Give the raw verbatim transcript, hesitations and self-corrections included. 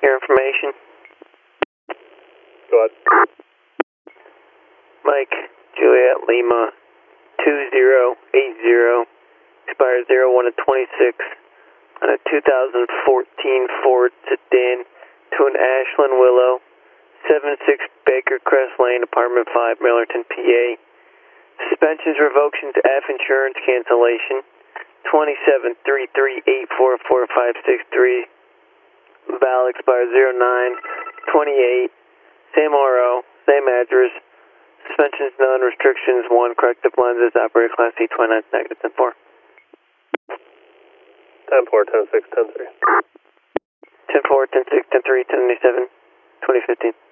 Your information. Go ahead. Mike, Juliet Lima, two zero eight zero, expires zero one of twenty-six, on a two thousand fourteen Ford sedan to an Ashland Willow, seven six Baker Crest Lane, apartment five, Millerton, P A. Suspensions, revocations, F, insurance cancellation, twenty-seven three three eight four four five six three. Val expires zero nine twenty-eight. Same R O, same address. Suspensions none, restrictions one, corrective lenses, operator class C twenty-nine, negative ten four. ten four, ten six, ten three. ten four, ten six, ten three, ten seven, twenty fifteen.